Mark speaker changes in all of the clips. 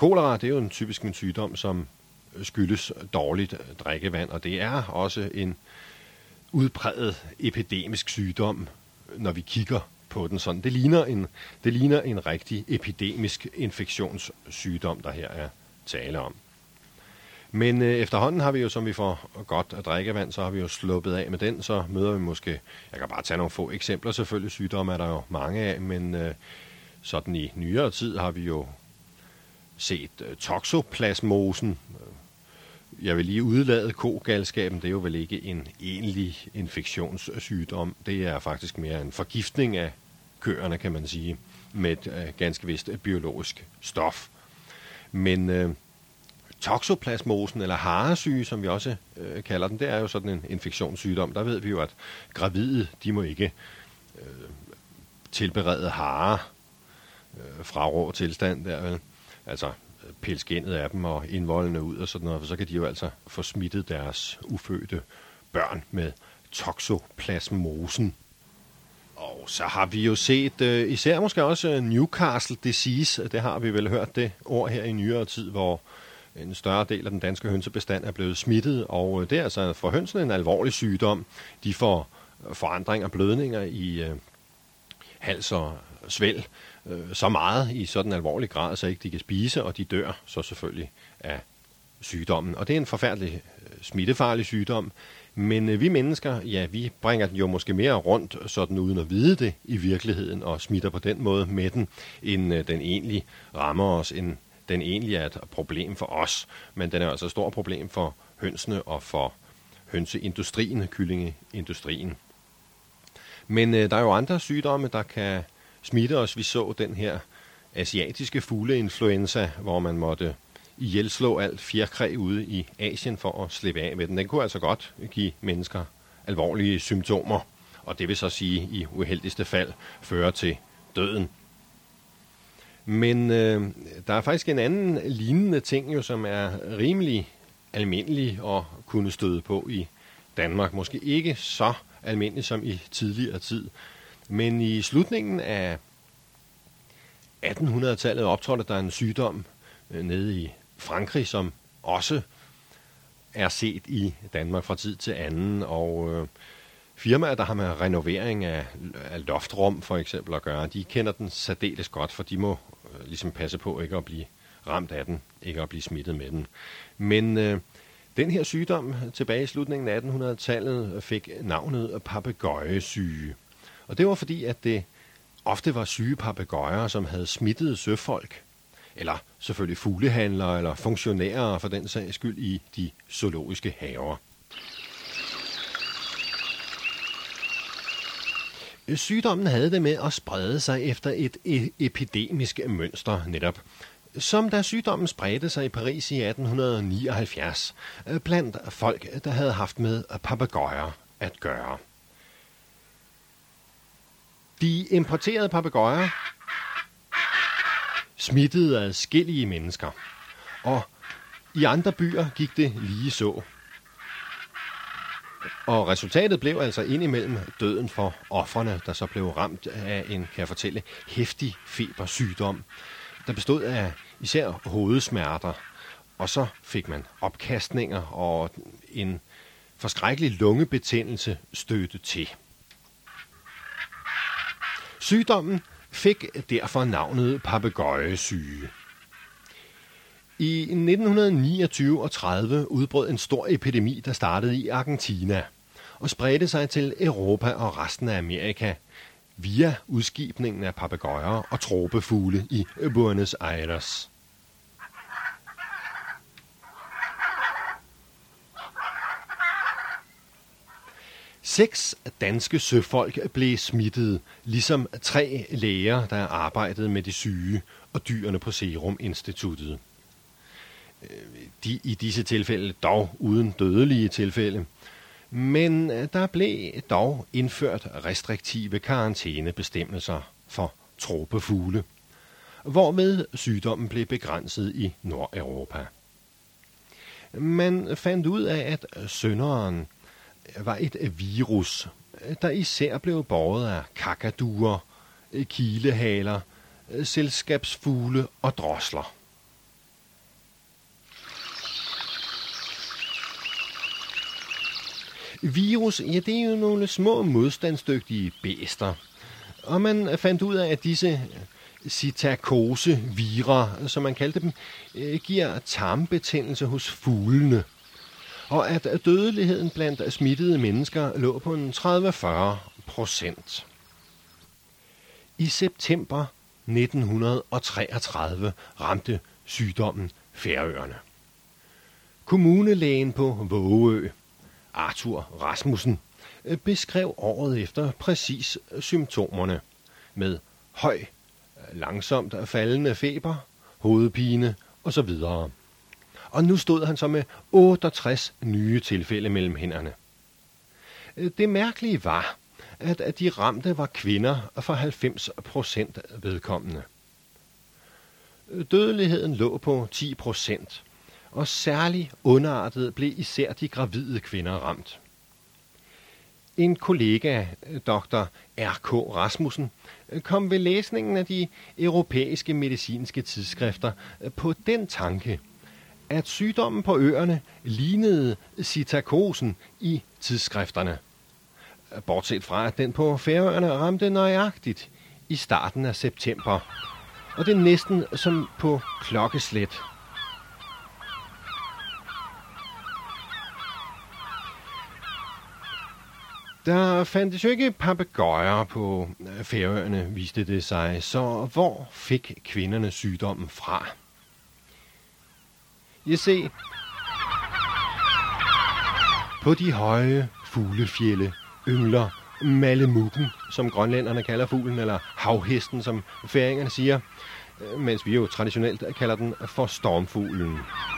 Speaker 1: kolera, det er jo en typisk en sygdom, som skyldes dårligt drikkevand, og det er også en udpræget epidemisk sygdom, når vi kigger på den sådan. Det ligner en rigtig epidemisk infektionssygdom, der her er tale om. Men efterhånden har vi jo, som vi får godt drikkevand, så har vi jo sluppet af med den, så møder vi måske, jeg kan bare tage nogle få eksempler, selvfølgelig sygdomme er der jo mange af, men sådan i nyere tid har vi jo set toxoplasmosen. Jeg vil lige udlade kogalskaben, det er jo vel ikke en egentlig infektionssygdom. Det er faktisk mere en forgiftning af køerne, kan man sige, med et ganske vist biologisk stof. Men toxoplasmosen, eller haresyge, som vi også kalder den, det er jo sådan en infektionssygdom. Der ved vi jo, at gravide, de må ikke tilberede harer fra rå tilstand der, vel? Altså pille skindet af dem og indvoldene ud og sådan noget, for så kan de jo altså få smittet deres ufødte børn med toxoplasmosen. Og så har vi jo set især måske også Newcastle disease, det har vi vel hørt det ord her i nyere tid, hvor en større del af den danske hønsebestand er blevet smittet, og det er altså for hønsene en alvorlig sygdom. De får forandringer, blødninger i hals og svælg, så meget i sådan en alvorlig grad, så ikke de kan spise, og de dør så selvfølgelig af sygdommen. Og det er en forfærdelig smittefarlig sygdom, men vi mennesker, ja, vi bringer den jo måske mere rundt, sådan uden at vide det i virkeligheden, og smitter på den måde med den, end den egentlig rammer os, end den egentlig er et problem for os. Men den er altså et stort problem for hønsene og for hønseindustrien, kyllingeindustrien. Men der er jo andre sygdomme, der kan smitte os. Vi så den her asiatiske fugleinfluenza, hvor man måtte ihjelslå alt fjerkræ ude i Asien for at slippe af med den. Den kunne altså godt give mennesker alvorlige symptomer, og det vil så sige i uheldigste fald føre til døden. Men der er faktisk en anden lignende ting, jo, som er rimelig almindelig at kunne støde på i Danmark. Måske ikke så almindelig som i tidligere tid. Men i slutningen af 1800-tallet optrådte der en sygdom nede i Frankrig, som også er set i Danmark fra tid til anden. Og firmaer, der har med renovering af loftrum for eksempel at gøre, de kender den særdeles godt, for de må ligesom passe på ikke at blive ramt af den, ikke at blive smittet med den. Men den her sygdom tilbage i slutningen af 1800-tallet fik navnet papegøjesyge. Og det var fordi, at det ofte var syge papegøjer, som havde smittet søfolk, eller selvfølgelig fuglehandlere eller funktionærer for den sags skyld i de zoologiske haver. Sygdommen havde det med at sprede sig efter et epidemisk mønster netop, som da sygdommen spredte sig i Paris i 1879 blandt folk, der havde haft med papegøjer at gøre. De importerede papegøjer smittede adskillige mennesker, og i andre byer gik det lige så. Og resultatet blev altså indimellem døden for ofrene, der så blev ramt af en, kan jeg fortælle, heftig febersygdom, der bestod af især hovedsmerter, og så fik man opkastninger og en forskrækkelig lungebetændelse stødte til. Sygdommen fik derfor navnet papegøjesyge. I 1929 og 30 udbrød en stor epidemi, der startede i Argentina og spredte sig til Europa og resten af Amerika via udskibningen af papegøjer og tropefugle i Buenos Aires. Seks danske søfolk blev smittet, ligesom 3 læger, der arbejdede med de syge og dyrene på Serum Instituttet. I disse tilfælde dog uden dødelige tilfælde, men der blev dog indført restriktive karantænebestemmelser for tropefugle, hvorved sygdommen blev begrænset i Nordeuropa. Man fandt ud af, at synderen var et virus, der især blev båret af kakaduer, kilehaler, selskabsfugle og drosler. Virus, ja, det er jo nogle små modstandsdygtige bæster. Og man fandt ud af, at disse psittacosevirer, som man kaldte dem, giver tarmbetændelse hos fuglene. Og at dødeligheden blandt smittede mennesker lå på en 30-40%. I september 1933 ramte sygdommen Færøerne. Kommunelægen på Vågeø, Arthur Rasmussen, beskrev året efter præcis symptomerne med høj, langsomt faldende feber, hovedpine osv. Og nu stod han så med 68 nye tilfælde mellem hænderne. Det mærkelige var, at de ramte var kvinder for 90% vedkommende. Dødeligheden lå på 10%, og særlig underartet blev især de gravide kvinder ramt. En kollega, dr. R.K. Rasmussen, kom ved læsningen af de europæiske medicinske tidsskrifter på den tanke, at sygdommen på øerne lignede psittacosen i tidsskrifterne. Bortset fra, at den på Færøerne ramte nøjagtigt i starten af september, og det er næsten som på klokkeslæt. Der fandtes jo ikke papegøjer på Færøerne, viste det sig, så hvor fik kvinderne sygdommen fra? Jeg ser på de høje fuglefjelde yngler malemukken, som grønlænderne kalder fuglen, eller havhesten, som færingerne siger, mens vi jo traditionelt kalder den for stormfuglen.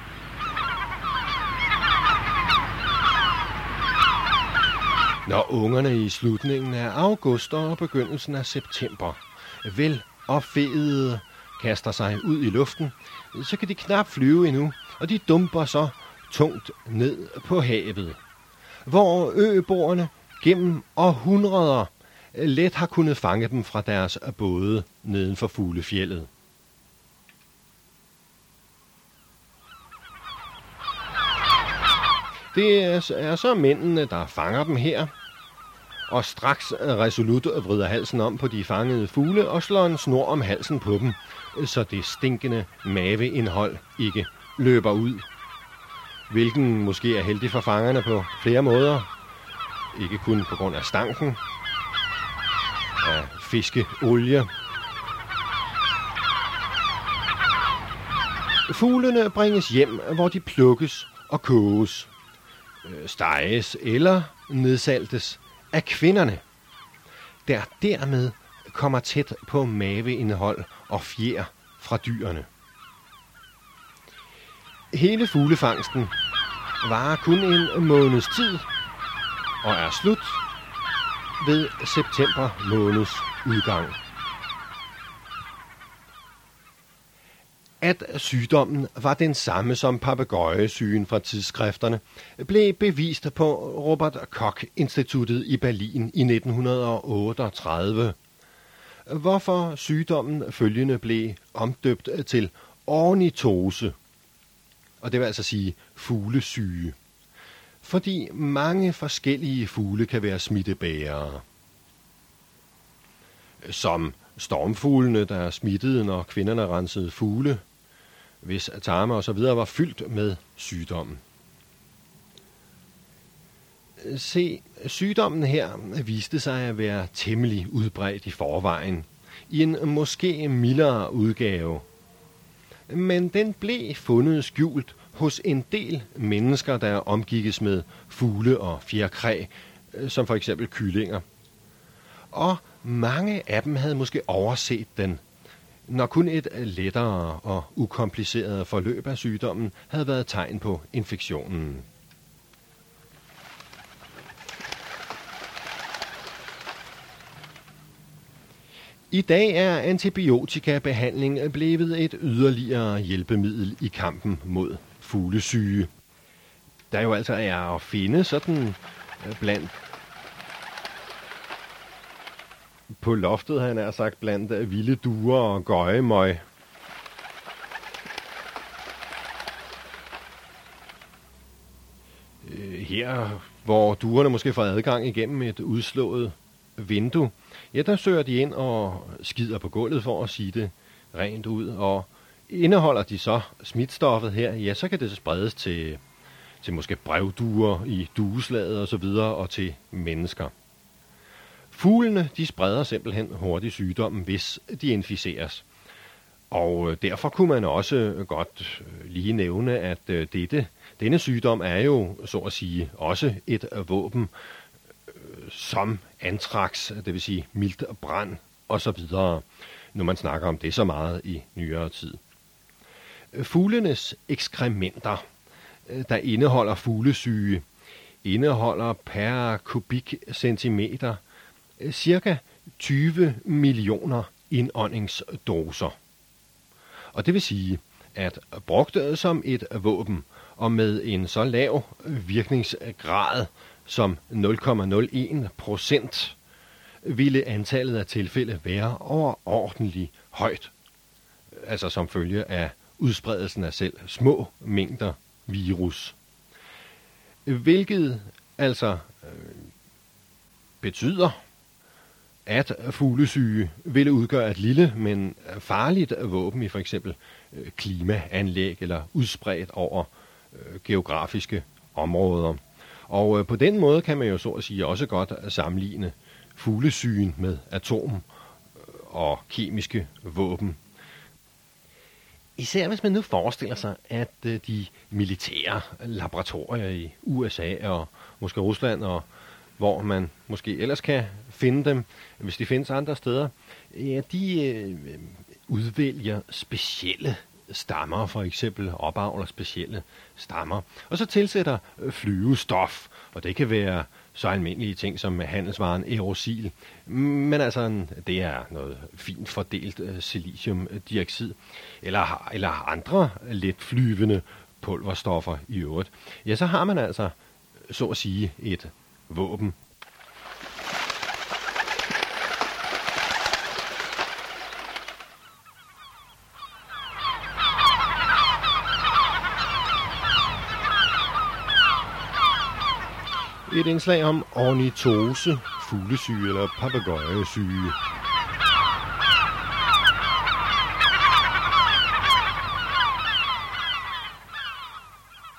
Speaker 1: Når ungerne i slutningen af august og begyndelsen af september vel opfedede kaster sig ud i luften, så kan de knap flyve endnu, og de dumper så tungt ned på havet, hvor øboerne gennem århundreder let har kunnet fange dem fra deres både neden for fuglefjeldet. Det er så mændene, der fanger dem her, og straks resolut vrider halsen om på de fangede fugle og slår en snor om halsen på dem, så det stinkende maveindhold ikke løber ud. Hvilken måske er heldig for fangerne på flere måder. Ikke kun på grund af stanken, af fiskeolie. Fuglene bringes hjem, hvor de plukkes og koges, steges eller nedsaltes af kvinderne, der dermed kommer tæt på maveindhold og fjer fra dyrene. Hele fuglefangsten varer kun en måneds tid og er slut ved september måneds udgang. At sygdommen var den samme som papegøjesygen fra tidsskrifterne, blev bevist på Robert Koch-instituttet i Berlin i 1938, hvorfor sygdommen følgende blev omdøbt til ornitose, og det vil altså sige fuglesyge, fordi mange forskellige fugle kan være smittebærere, som stormfuglene, der smittede, når kvinderne rensede fugle, hvis tarme og så videre var fyldt med sygdommen. Se, sygdommen her viste sig at være temmelig udbredt i forvejen, i en måske mildere udgave. Men den blev fundet skjult hos en del mennesker, der omgikkes med fugle og fjerkræ, som for eksempel kyllinger. Og mange af dem havde måske overset den, når kun et lettere og ukompliceret forløb af sygdommen havde været tegn på infektionen. I dag er antibiotikabehandling blevet et yderligere hjælpemiddel i kampen mod fuglesyge. Der jo altså er at finde sådan blandt på loftet, han er sagt, blandt vilde duer og gøgemøg. Her, hvor duerne måske får adgang igennem et udslået vindue, ja, der søger de ind og skider på gulvet, for at sige det rent ud. Og indeholder de så smitstoffet her, ja, så kan det spredes til måske brevduer i dueslaget og så videre, og til mennesker. Fuglene, de spreder simpelthen hurtigt sygdommen, hvis de inficeres. Og derfor kunne man også godt lige nævne, at denne sygdom er jo, så at sige, også et våben som anthrax, det vil sige mildt brand og så videre, når man snakker om det så meget i nyere tid. Fuglenes ekskrementer, der indeholder fuglesyge, indeholder per kubikcentimeter cirka 20 millioner indåndingsdoser. Og det vil sige, at brugt som et våben og med en så lav virkningsgrad som 0,01%, ville antallet af tilfælde være overordentligt højt, altså som følge af udspredelsen af selv små mængder virus. Hvilket altså betyder, at fuglesyge ville udgøre et lille, men farligt våben i for eksempel klimaanlæg eller udspredt over geografiske områder. Og på den måde kan man jo så at sige også godt sammenligne fuglesygen med atom- og kemiske våben. Især hvis man nu forestiller sig, at de militære laboratorier i USA og måske Rusland, og hvor man måske ellers kan finde dem, hvis de findes andre steder, ja, de udvælger specielle stammer, for eksempel opavler specielle stammer, og så tilsætter flyvestof, og det kan være så almindelige ting som handelsvaren Aerosil, men altså det er noget fint fordelt siliciumdioxid, eller andre let flyvende pulverstoffer i øvrigt. Ja, så har man altså, så at sige, et våben. Et indslag om ornitose, fuglesyge eller papegøjesyge.